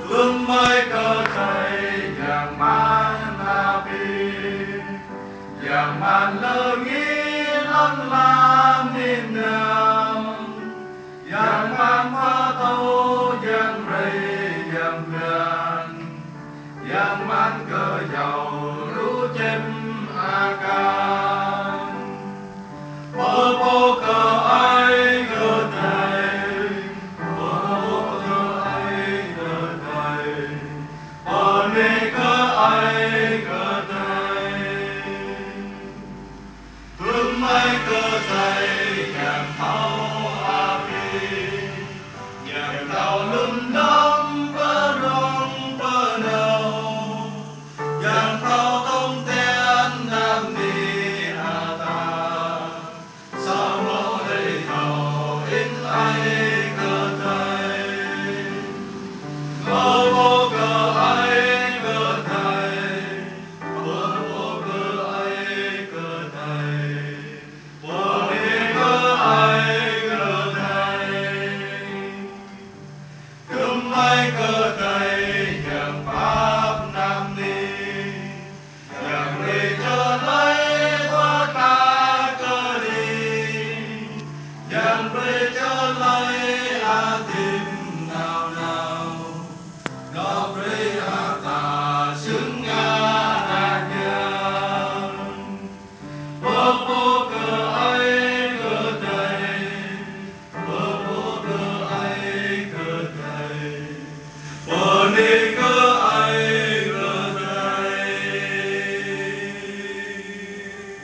Tumai kertai yang mana bi, yang mana lagi lam minam, yang mana tahu yang rei yang gan, yang mana kejauh lu jem akan, berpo ke ai kertai. Oh